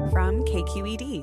from KQED.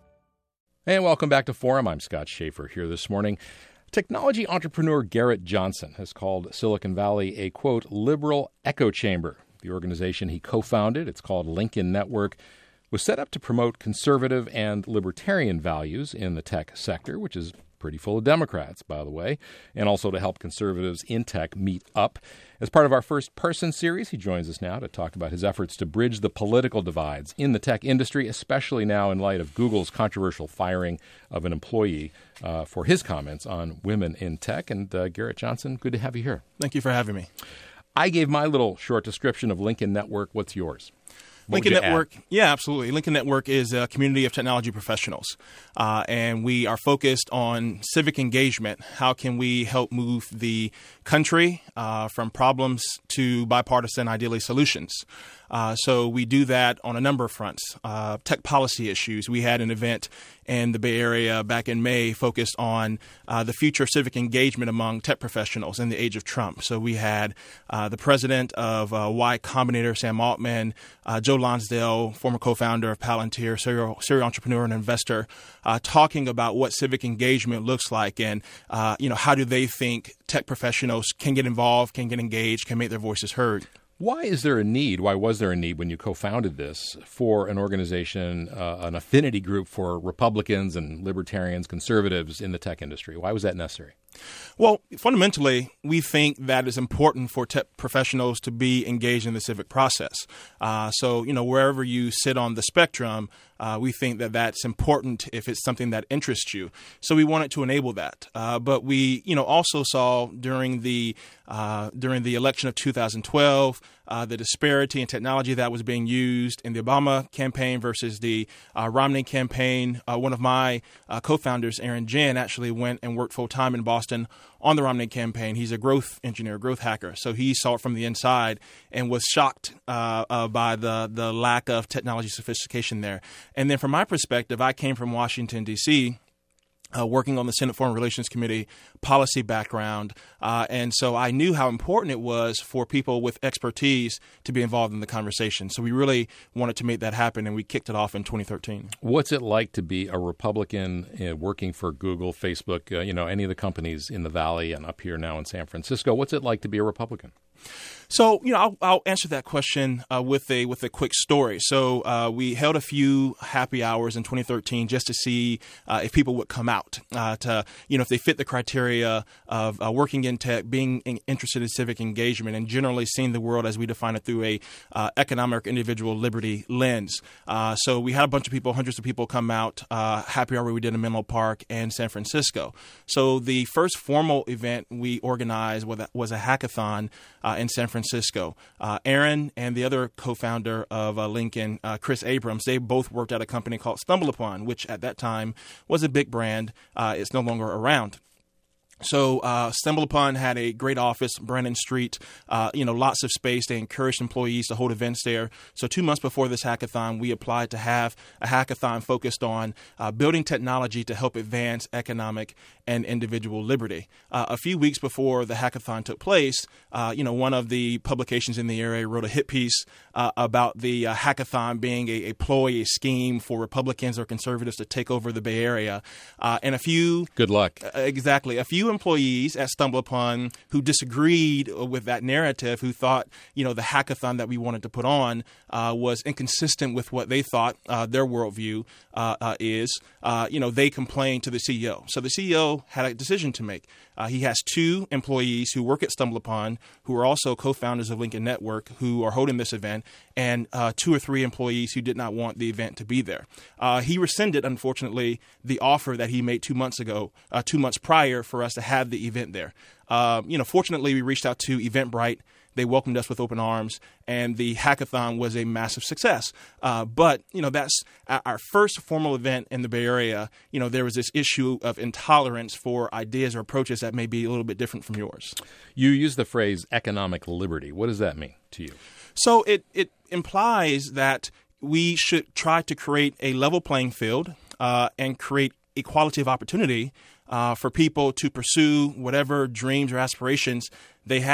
And welcome back to Forum. I'm Scott Schaefer here this morning. Technology entrepreneur Garrett Johnson has called Silicon Valley a, quote, liberal echo chamber. The organization he co-founded, it's called Lincoln Network, was set up to promote conservative and libertarian values in the tech sector, which is pretty full of Democrats, by the way, and also to help conservatives in tech meet up. As part of our First Person series, he joins us now to talk about his efforts to bridge the political divides in the tech industry, especially now in light of Google's controversial firing of an employee for his comments on women in tech. And Garrett Johnson, good to have you here. Thank you for having me. I gave my little short description of Lincoln Network. What's yours? Lincoln Network, yeah, absolutely. Lincoln Network is a community of technology professionals, and we are focused on civic engagement. How can we help move the country from problems to bipartisan, ideally, solutions? So we do that on a number of fronts. Tech policy issues. We had an event in the Bay Area back in May focused on the future of civic engagement among tech professionals in the age of Trump. So we had the president of Y Combinator, Sam Altman, Joe Lonsdale, former co-founder of Palantir, serial entrepreneur and investor, talking about what civic engagement looks like and, how do they think tech professionals can get involved, can get engaged, can make their voices heard. Why was there a need when you co-founded this for an organization, an affinity group for Republicans and libertarians, conservatives in the tech industry? Why was that necessary? Well, fundamentally, we think that it's important for tech professionals to be engaged in the civic process. So, wherever you sit on the spectrum, we think that that's important if it's something that interests you. So we wanted to enable that. But we, also saw during the election of 2012, the disparity in technology that was being used in the Obama campaign versus the Romney campaign. One of my co-founders, Aaron Jen, actually went and worked full-time in Boston on the Romney campaign. He's a growth engineer, growth hacker. So he saw it from the inside and was shocked by the lack of technology sophistication there. And then from my perspective, I came from Washington, D.C., working on the Senate Foreign Relations Committee, policy background. And so I knew how important it was for people with expertise to be involved in the conversation. So we really wanted to make that happen, and we kicked it off in 2013. What's it like to be a Republican working for Google, Facebook, any of the companies in the Valley and up here now in San Francisco? What's it like to be a Republican? So, I'll answer that question with a quick story. So we held a few happy hours in 2013 just to see if people would come out if they fit the criteria of working in tech, being interested in civic engagement, and generally seeing the world as we define it through a economic individual liberty lens. So we had a bunch of people, hundreds of people come out. Happy hour we did in Menlo Park and San Francisco. So the first formal event we organized was a hackathon in San Francisco. Aaron and the other co-founder of Lincoln, Chris Abrams, they both worked at a company called StumbleUpon, which at that time was a big brand. It's no longer around. So StumbleUpon had a great office, Brennan Street, lots of space. They encouraged employees to hold events there. So 2 months before this hackathon, we applied to have a hackathon focused on building technology to help advance economic and individual liberty. A few weeks before the hackathon took place, one of the publications in the area wrote a hit piece about the hackathon being a ploy, a scheme for Republicans or conservatives to take over the Bay Area. And a few... Good luck. Exactly. A few employees at StumbleUpon who disagreed with that narrative, who thought, the hackathon that we wanted to put on was inconsistent with what they thought their worldview is. They complained to the CEO. So the CEO had a decision to make. He has 2 employees who work at StumbleUpon, who are also co-founders of Lincoln Network, who are holding this event, and 2 or 3 employees who did not want the event to be there. He rescinded, unfortunately, the offer that he made 2 months ago, 2 months prior, for us to have the event there. Fortunately, we reached out to Eventbrite. They welcomed us with open arms, and the hackathon was a massive success. But that's our first formal event in the Bay Area. There was this issue of intolerance for ideas or approaches that may be a little bit different from yours. You use the phrase economic liberty. What does that mean to you? So it implies that we should try to create a level playing field and create equality of opportunity for people to pursue whatever dreams or aspirations they have.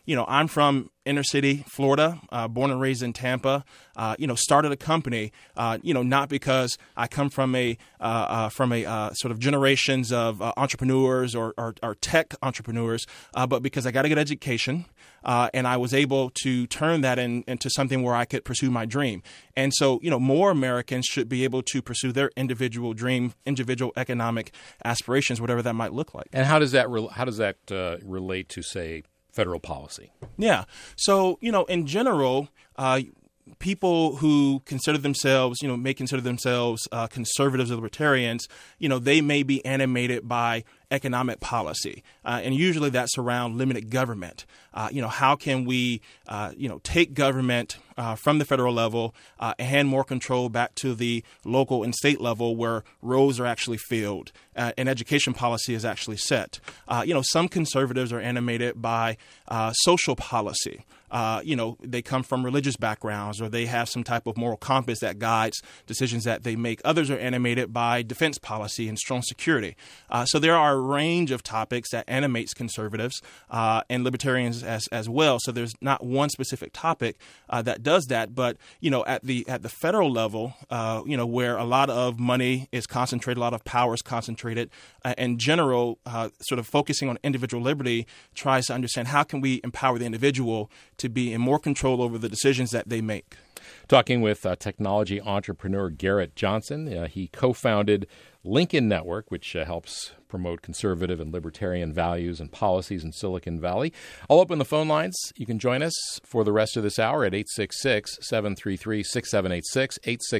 I'm from inner city Florida, born and raised in Tampa. Started a company. Not because I come from a sort of generations of entrepreneurs or tech entrepreneurs, but because I got a good education. And I was able to turn that into something where I could pursue my dream. And so, more Americans should be able to pursue their individual dream, individual economic aspirations, whatever that might look like. And how does that relate to, say, federal policy? Yeah. So, in general, people who consider themselves, may consider themselves conservatives or libertarians, they may be animated by economic policy. And usually that's around limited government. How can we, take government from the federal level and hand more control back to the local and state level where roads are actually filled and education policy is actually set. Some conservatives are animated by social policy. They come from religious backgrounds or they have some type of moral compass that guides decisions that they make. Others are animated by defense policy and strong security. So there are a range of topics that animates conservatives and libertarians as well. So there's not one specific topic that does that. But, at the federal level, where a lot of money is concentrated, a lot of power is concentrated, in general, sort of focusing on individual liberty tries to understand how can we empower the individual to be in more control over the decisions that they make. Talking with technology entrepreneur Garrett Johnson. He co-founded Lincoln Network, which helps promote conservative and libertarian values and policies in Silicon Valley. I'll open the phone lines. You can join us for the rest of this hour at 866-733-6786,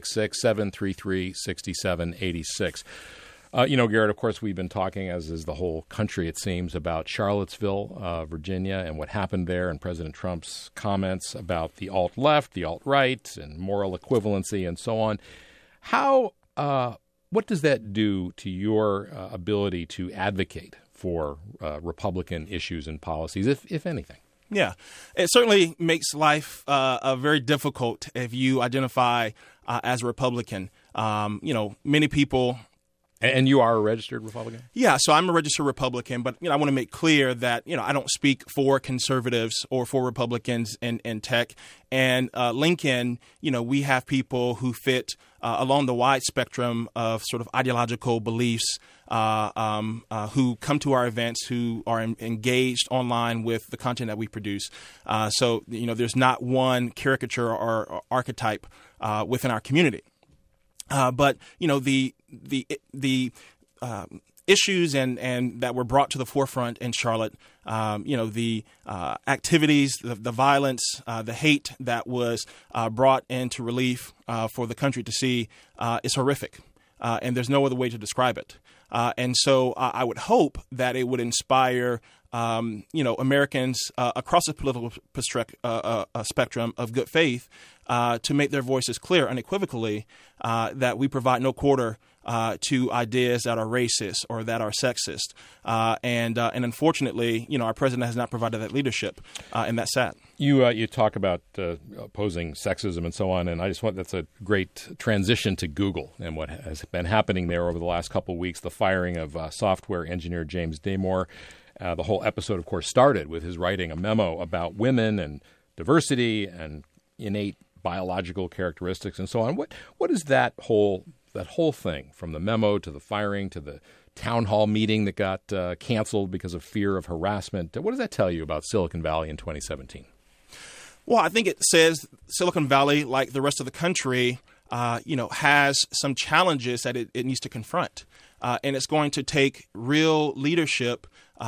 866-733-6786. Garrett, of course, we've been talking, as is the whole country, it seems, about Charlottesville, Virginia, and what happened there, and President Trump's comments about the alt-left, the alt-right, and moral equivalency, and so on. What does that do to your ability to advocate for Republican issues and policies, if anything? Yeah, it certainly makes life very difficult if you identify as a Republican. Many people. And you are a registered Republican? Yeah, so I'm a registered Republican, but I want to make clear that I don't speak for conservatives or for Republicans in tech. And Lincoln, we have people who fit along the wide spectrum of sort of ideological beliefs, who come to our events, who are engaged online with the content that we produce. So there's not one caricature or archetype within our community. But the issues and that were brought to the forefront in Charlotte, the activities, the violence, the hate that was brought into relief for the country to see is horrific, and there's no other way to describe it. And so I would hope that it would inspire Americans across the political spectrum of good faith to make their voices clear unequivocally that we provide no quarter to ideas that are racist or that are sexist. And unfortunately, our president has not provided that leadership, and that's sad. You talk about opposing sexism and so on, and that's a great transition to Google and what has been happening there over the last couple of weeks, the firing of software engineer James Damore. The whole episode, of course, started with his writing a memo about women and diversity and innate biological characteristics and so on. What is that whole thing, from the memo to the firing to the town hall meeting that got canceled because of fear of harassment? What does that tell you about Silicon Valley in 2017? Well, I think it says Silicon Valley, like the rest of the country, has some challenges that it needs to confront. And it's going to take real leadership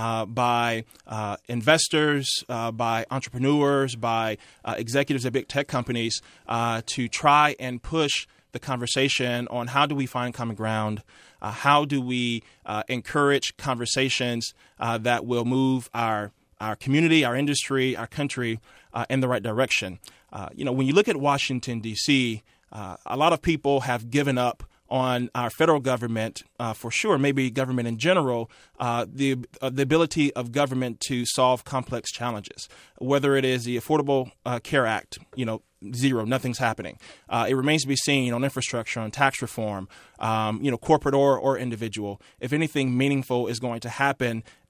by investors, by entrepreneurs, by executives at big tech companies to try and push the conversation on how do we find common ground, how do we encourage conversations that will move our community, our industry, our country in the right direction. When you look at Washington, D.C., a lot of people have given up on our federal government, for sure, maybe government in general, the ability of government to solve complex challenges, whether it is the Affordable Care Act, zero, nothing's happening. It remains to be seen on infrastructure, on tax reform, corporate or individual, if anything meaningful is going to happen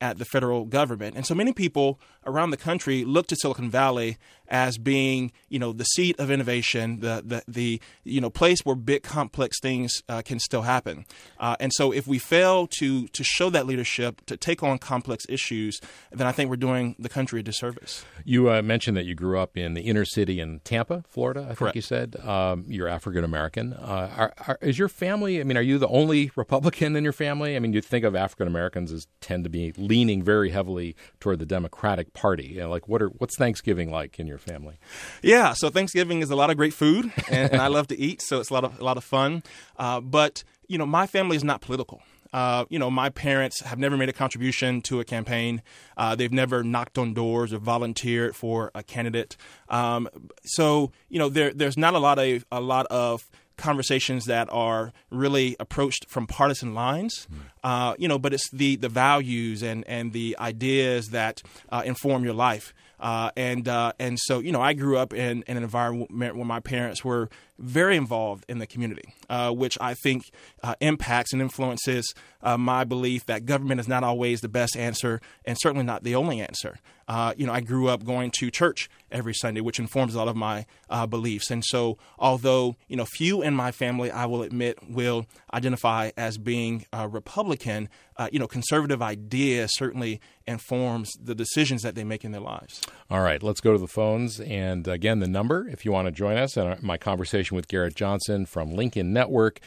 at the federal government. And so many people around the country look to Silicon Valley as being, the seat of innovation, the place where big complex things can still happen. And so if we fail to show that leadership, to take on complex issues, then I think we're doing the country a disservice. You mentioned that you grew up in the inner city in Tampa, Florida, I think Correct. you said. You're African American. Is your family, are you the only Republican in your family? You think of African Americans as tend to be leaning very heavily toward the Democratic Party. What's Thanksgiving like in your family? Yeah, so Thanksgiving is a lot of great food, and I love to eat, so it's a lot of fun. But my family is not political. My parents have never made a contribution to a campaign. They've never knocked on doors or volunteered for a candidate. So there's not a lot of conversations that are really approached from partisan lines, but it's the values and the ideas that inform your life. And so, I grew up in an environment where my parents were very involved in the community, which I think impacts and influences my belief that government is not always the best answer and certainly not the only answer. I grew up going to church every Sunday, which informs a lot of my beliefs. And so although, few in my family, I will admit, will identify as being Republican, conservative idea certainly informs the decisions that they make in their lives. All right, let's go to the phones. And again, the number, if you want to join us in my conversation with Garrett Johnson from Lincoln Network,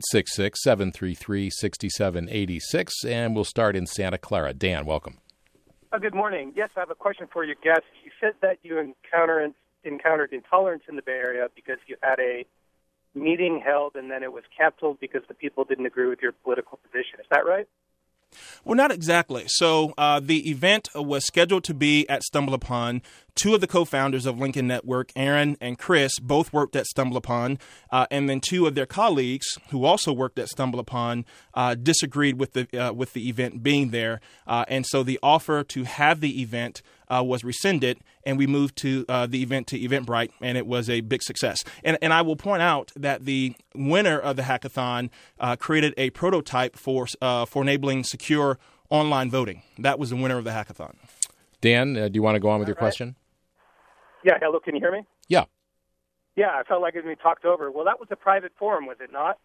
866-733-6786. And we'll start in Santa Clara. Dan, welcome. Good morning. Yes, I have a question for your guest. You said that you encountered intolerance in the Bay Area because you had a meeting held and then it was canceled because the people didn't agree with your political position. Is that right? Well, not exactly. So the event was scheduled to be at StumbleUpon. Two of the co-founders of Lincoln Network, Aaron and Chris, both worked at StumbleUpon, and then two of their colleagues who also worked at StumbleUpon disagreed with the event being there, and so the offer to have the event was rescinded, and we moved to the event to Eventbrite, and it was a big success. And I will point out that the winner of the hackathon created a prototype for enabling secure online voting. That was the winner of the hackathon. Dan, do you want to go on with your question? Yeah, hello, can you hear me? Yeah. Yeah, I felt like it was being talked over. Well, that was a private forum, was it not?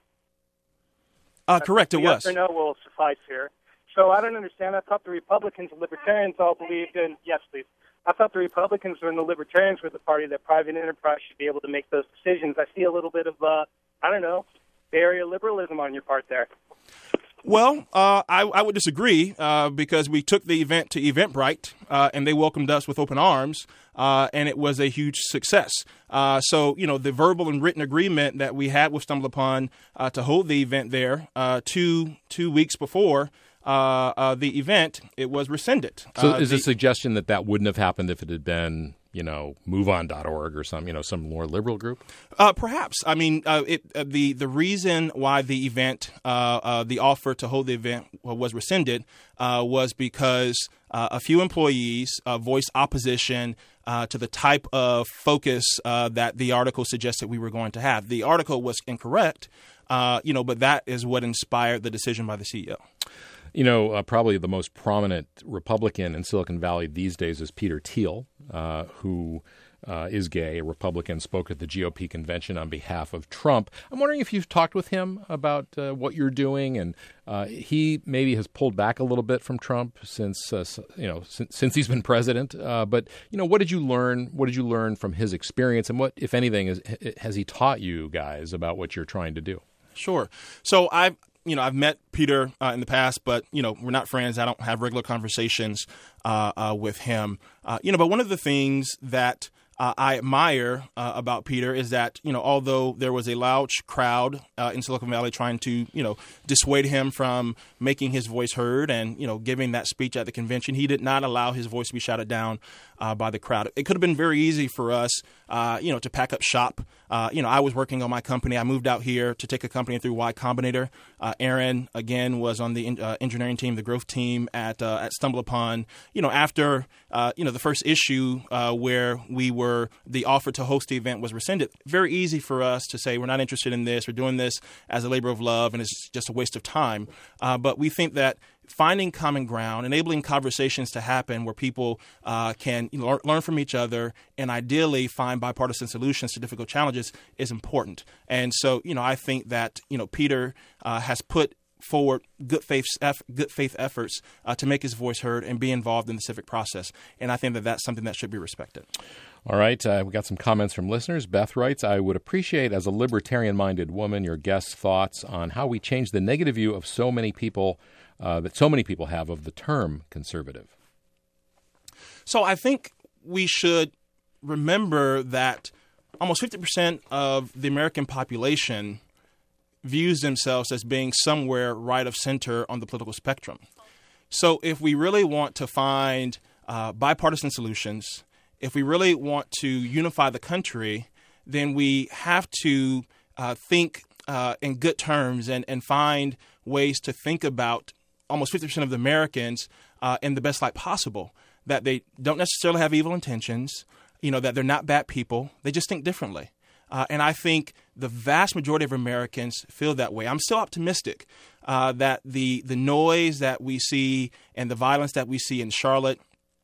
Correct, it was. Yes or no will suffice here. So I don't understand. I thought the Republicans and Libertarians all believed in, yes, please. I thought the Republicans and the Libertarians were the party that private enterprise should be able to make those decisions. I see a little bit of, Bay Area liberalism on your part there. Well, I would disagree because we took the event to Eventbrite and they welcomed us with open arms and it was a huge success. So, the verbal and written agreement that we had with StumbleUpon to hold the event there 2 weeks before the event, it was rescinded. So is a suggestion that wouldn't have happened if it had been MoveOn.org or some more liberal group? Perhaps. The reason why the event, the offer to hold the event was rescinded was because a few employees voiced opposition to the type of focus that the article suggested we were going to have. The article was incorrect, but that is what inspired the decision by the CEO. Probably the most prominent Republican in Silicon Valley these days is Peter Thiel, who is gay, a Republican, spoke at the GOP convention on behalf of Trump. I'm wondering if you've talked with him about what you're doing, and he maybe has pulled back a little bit from Trump since he's been president. But what did you learn? What did you learn from his experience, and what, if anything, has he taught you guys about what you're trying to do? Sure. So I've met Peter in the past, but, we're not friends. I don't have regular conversations with him. But one of the things that I admire about Peter is that, although there was a loud crowd in Silicon Valley trying to, dissuade him from making his voice heard and, giving that speech at the convention, he did not allow his voice to be shouted down by the crowd. It could have been very easy for us, to pack up shop. I was working on my company. I moved out here to take a company through Y Combinator. Aaron, again, was on the engineering team, the growth team at StumbleUpon. After, the first issue where we were the offer to host the event was rescinded, very easy for us to say we're not interested in this. We're doing this as a labor of love, and it's just a waste of time. But we think that finding common ground, enabling conversations to happen where people can learn from each other and ideally find bipartisan solutions to difficult challenges is important. And so, I think that, Peter has put forward good faith efforts to make his voice heard and be involved in the civic process. And I think that that's something that should be respected. All right. We got some comments from listeners. Beth writes, I would appreciate, as a libertarian-minded woman, your guest's thoughts on how we change the negative view of so many people have of the term conservative. So I think we should remember that almost 50% of the American population views themselves as being somewhere right of center on the political spectrum. So if we really want to find bipartisan solutions, if we really want to unify the country, then we have to think in good terms and find ways to think about almost 50% of the Americans in the best light possible, that they don't necessarily have evil intentions, that they're not bad people. They just think differently. And I think the vast majority of Americans feel that way. I'm still optimistic that the noise that we see and the violence that we see in Charlotte,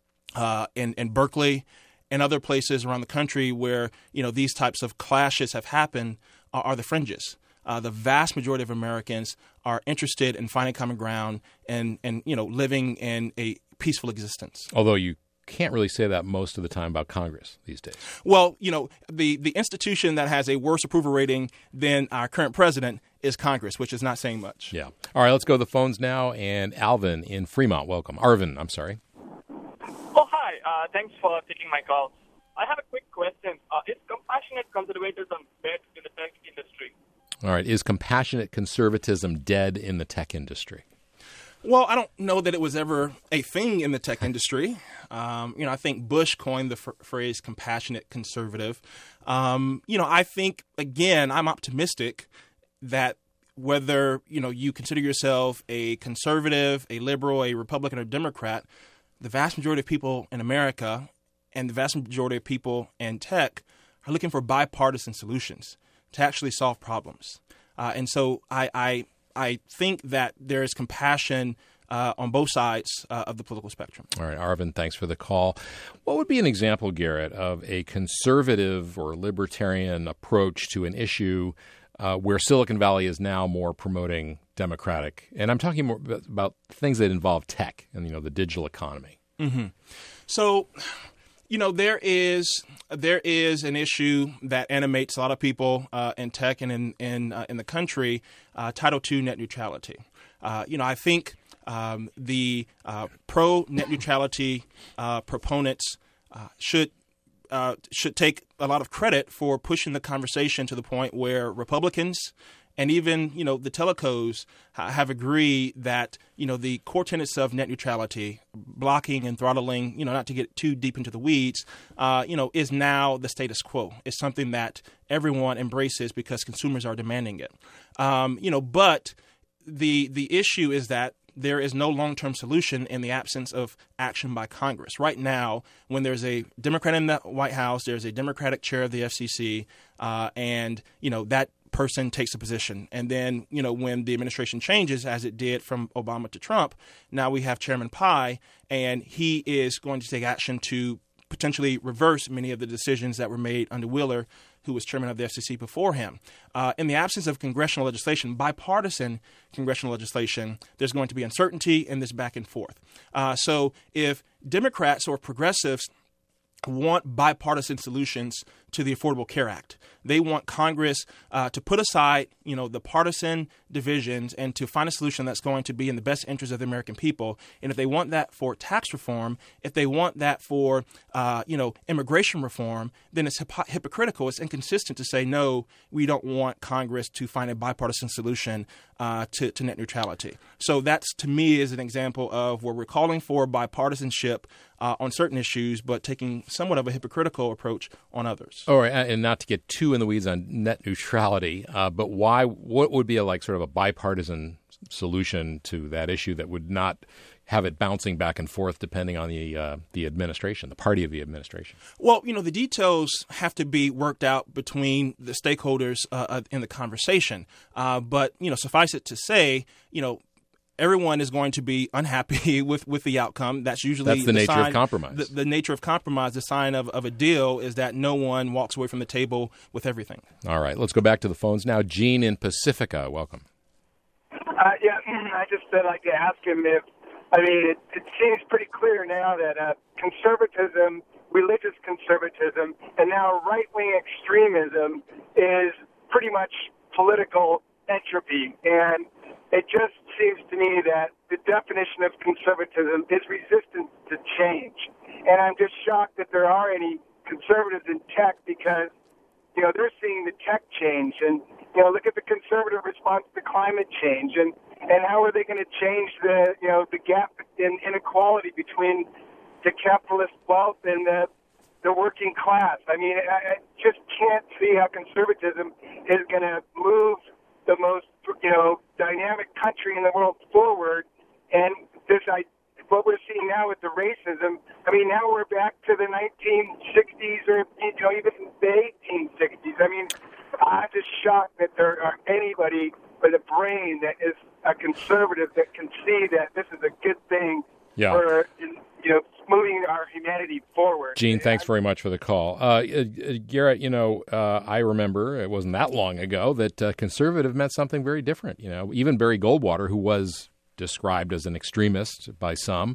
in Berkeley, and other places around the country where these types of clashes have happened are the fringes. The vast majority of Americans are interested in finding common ground and living in a peaceful existence. Although you can't really say that most of the time about Congress these days. Well, the institution that has a worse approval rating than our current president is Congress, which is not saying much. Yeah. All right, let's go to the phones now. And Alvin in Fremont, welcome. Arvin, I'm sorry. Oh, hi. Thanks for taking my call. I have a quick question. Is compassionate conservatism dead in the tech industry? All right. Is compassionate conservatism dead in the tech industry? Well, I don't know that it was ever a thing in the tech industry. I think Bush coined the phrase compassionate conservative. I think, again, I'm optimistic that whether, you consider yourself a conservative, a liberal, a Republican, or Democrat, the vast majority of people in America and the vast majority of people in tech are looking for bipartisan solutions to actually solve problems. And so I think that there is compassion on both sides of the political spectrum. All right, Arvin, thanks for the call. What would be an example, Garrett, of a conservative or libertarian approach to an issue where Silicon Valley is now more promoting democratic? And I'm talking more about things that involve tech and, the digital economy. Mm-hmm. So, there is an issue that animates a lot of people in tech and in the country, Title II net neutrality. I think the pro-net neutrality proponents should take a lot of credit for pushing the conversation to the point where Republicans and even, the telecos have agreed that, the core tenets of net neutrality, blocking and throttling, not to get too deep into the weeds, is now the status quo. It's something that everyone embraces because consumers are demanding it. But the issue is that there is no long-term solution in the absence of action by Congress. Right now, when there's a Democrat in the White House, there's a Democratic chair of the FCC, and, that person takes a position. And then, when the administration changes, as it did from Obama to Trump, now we have Chairman Pai, and he is going to take action to potentially reverse many of the decisions that were made under Wheeler, who was chairman of the FCC before him. In the absence of congressional legislation, bipartisan congressional legislation, there's going to be uncertainty in this back and forth. So if Democrats or progressives want bipartisan solutions to the Affordable Care Act, they want Congress to put aside, the partisan divisions and to find a solution that's going to be in the best interest of the American people. And if they want that for tax reform, if they want that for, immigration reform, then it's hypocritical. It's inconsistent to say, no, we don't want Congress to find a bipartisan solution to net neutrality. So that's, to me, is an example of where we're calling for bipartisanship on certain issues, but taking somewhat of a hypocritical approach on others. All right, and not to get too in the weeds on net neutrality, but what would be sort of a bipartisan solution to that issue that would not have it bouncing back and forth depending on the administration, the party of the administration? Well, the details have to be worked out between the stakeholders in the conversation. But suffice it to say, everyone is going to be unhappy with the outcome. That's usually the nature sign, of compromise. The nature of compromise, the sign of a deal is that no one walks away from the table with everything. All right, let's go back to the phones now. Gene in Pacifica, welcome. I just like to ask him it seems pretty clear now that conservatism, religious conservatism, and now right-wing extremism is pretty much political entropy. And it just seems to me that the definition of conservatism is resistance to change. And I'm just shocked that there are any conservatives in tech because, they're seeing the tech change. And, look at the conservative response to climate change. And how are they going to change the gap in inequality between the capitalist wealth and the working class? I just can't see how conservatism is going to move the most, dynamic country in the world forward. And what we're seeing now with the racism, now we're back to the 1960s or, even the 1860s. I'm just shocked that there are anybody with a brain that is a conservative that can see that this is a good thing for, moving our humanity forward. Gene, thanks very much for the call. Garrett, I remember it wasn't that long ago that conservative meant something very different. Even Barry Goldwater, who was described as an extremist by some,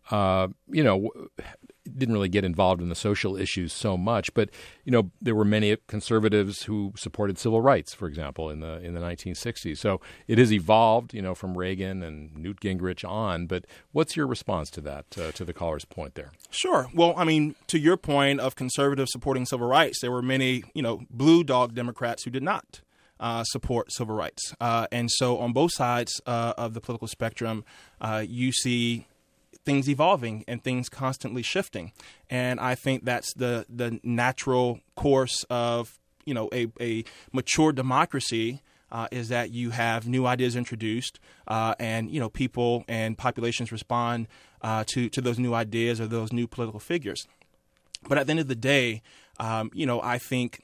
didn't really get involved in the social issues so much. But, there were many conservatives who supported civil rights, for example, in the 1960s. So it has evolved, from Reagan and Newt Gingrich on. But what's your response to that, to the caller's point there? Sure. Well, to your point of conservatives supporting civil rights, there were many, blue dog Democrats who did not support civil rights. And so on both sides of the political spectrum, you see things evolving and things constantly shifting. And I think that's the natural course of, a mature democracy is that you have new ideas introduced and, people and populations respond to those new ideas or those new political figures. But at the end of the day, I think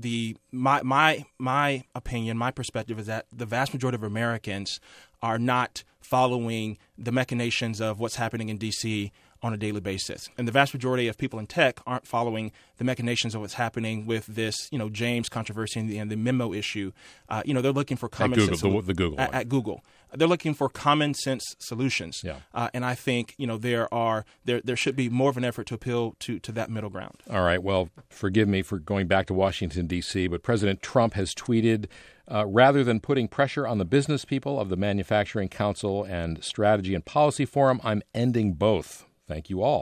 my opinion, my perspective is that the vast majority of Americans are not following the machinations of what's happening in D.C. on a daily basis. And the vast majority of people in tech aren't following the machinations of what's happening with this, James controversy and the memo issue. They're looking for common sense. The Google one. At Google. They're looking for common sense solutions. Yeah. And I think, there should be more of an effort to appeal to that middle ground. All right. Well, forgive me for going back to Washington, D.C., but President Trump has tweeted, rather than putting pressure on the business people of the Manufacturing Council and Strategy and Policy Forum, I'm ending both. Thank you all! !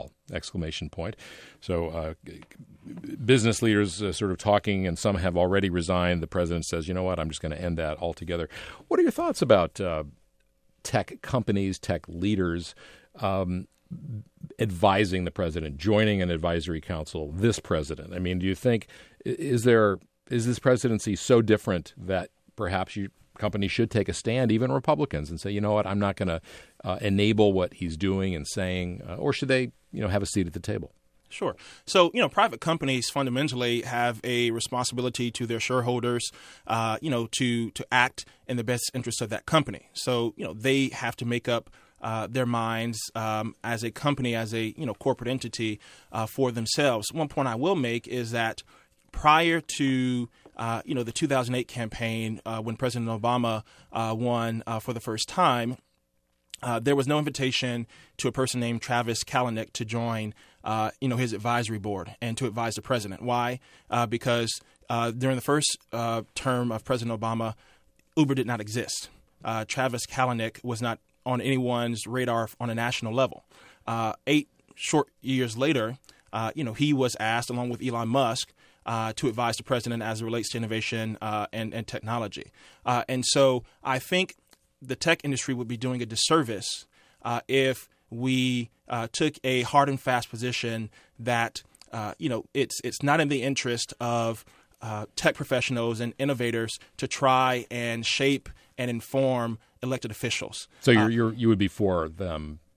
So business leaders sort of talking, and some have already resigned. The president says, you know what, I'm just going to end that altogether. What are your thoughts about tech companies, tech leaders advising the president, joining an advisory council, this president? Do you think, is this presidency so different that perhaps companies should take a stand, even Republicans, and say, you know what, I'm not going to enable what he's doing and saying, or should they, have a seat at the table? Sure. So, private companies fundamentally have a responsibility to their shareholders, to act in the best interest of that company. So, they have to make up their minds as a company, as a, corporate entity for themselves. One point I will make is that prior to the 2008 campaign, when President Obama won for the first time, there was no invitation to a person named Travis Kalanick to join, his advisory board and to advise the president. Why? Because during the first term of President Obama, Uber did not exist. Travis Kalanick was not on anyone's radar on a national level. 8 short years later, he was asked, along with Elon Musk, to advise the president as it relates to innovation and technology. And so I think the tech industry would be doing a disservice if we took a hard and fast position that, it's not in the interest of tech professionals and innovators to try and shape and inform elected officials. So you would be for them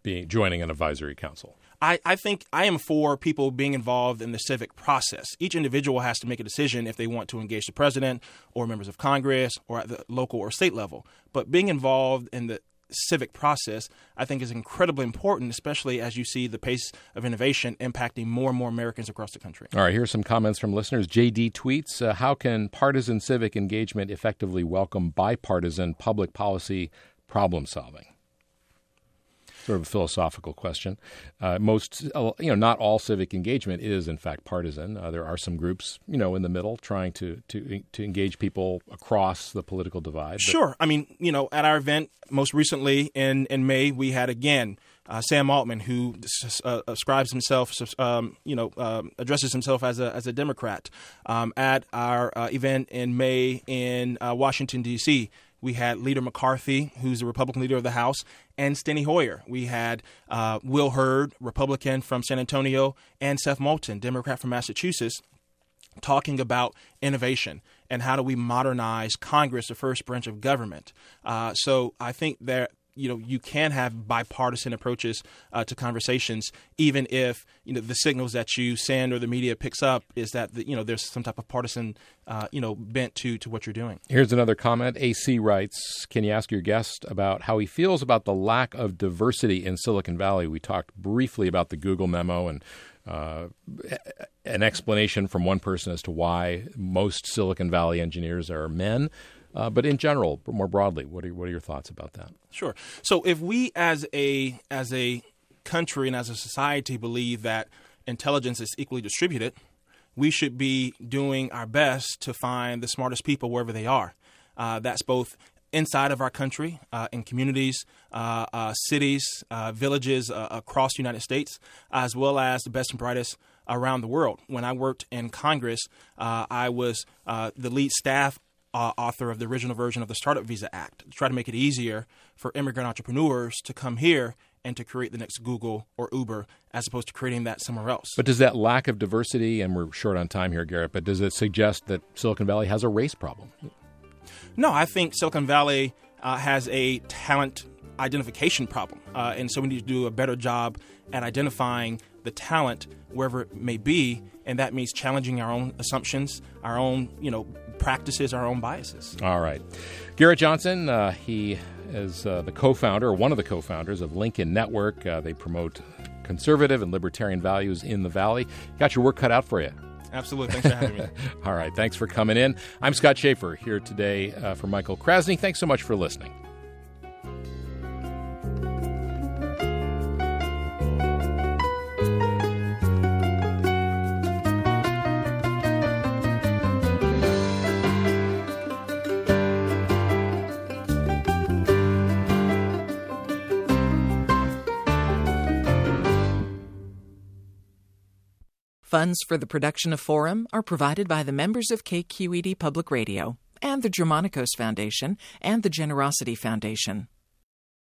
joining an advisory council? I think I am for people being involved in the civic process. Each individual has to make a decision if they want to engage the president or members of Congress or at the local or state level. But being involved in the civic process, I think, is incredibly important, especially as you see the pace of innovation impacting more and more Americans across the country. All right, here's some comments from listeners. JD tweets, how can partisan civic engagement effectively welcome bipartisan public policy problem solving? Sort of a philosophical question. Not all civic engagement is, in fact, partisan. There are some groups, in the middle trying to engage people across the political divide. Sure. I mean, at our event most recently in May, we had, again, Sam Altman, who addresses himself as a Democrat. At our event in May in Washington, D.C., we had Leader McCarthy, who's the Republican leader of the House, and Steny Hoyer. We had Will Hurd, Republican from San Antonio, and Seth Moulton, Democrat from Massachusetts, talking about innovation and how do we modernize Congress, the first branch of government. So I think that you can have bipartisan approaches to conversations, even if the signals that you send or the media picks up is that there's some type of partisan bent to what you're doing. Here's another comment. AC writes, can you ask your guest about how he feels about the lack of diversity in Silicon Valley? We talked briefly about the Google memo and an explanation from one person as to why most Silicon Valley engineers are men. But in general, more broadly, what are your thoughts about that? Sure. So if we as a country and as a society believe that intelligence is equally distributed, we should be doing our best to find the smartest people wherever they are. That's both inside of our country, in communities, cities, villages across the United States, as well as the best and brightest around the world. When I worked in Congress, I was the lead staff author of the original version of the Startup Visa Act to try to make it easier for immigrant entrepreneurs to come here and to create the next Google or Uber as opposed to creating that somewhere else. But does that lack of diversity, and we're short on time here, Garrett, but does it suggest that Silicon Valley has a race problem? No, I think Silicon Valley has a talent identification problem. And so we need to do a better job at identifying the talent wherever it may be, and that means challenging our own assumptions, our own, practices, our own biases. All right. Garrett Johnson, he is the co-founder, or one of the co-founders of Lincoln Network. They promote conservative and libertarian values in the Valley. Got your work cut out for you. Absolutely. Thanks for having me. All right. Thanks for coming in. I'm Scott Schaefer here today for Michael Krasny. Thanks so much for listening. Funds for the production of Forum are provided by the members of KQED Public Radio and the Germanicos Foundation and the Generosity Foundation.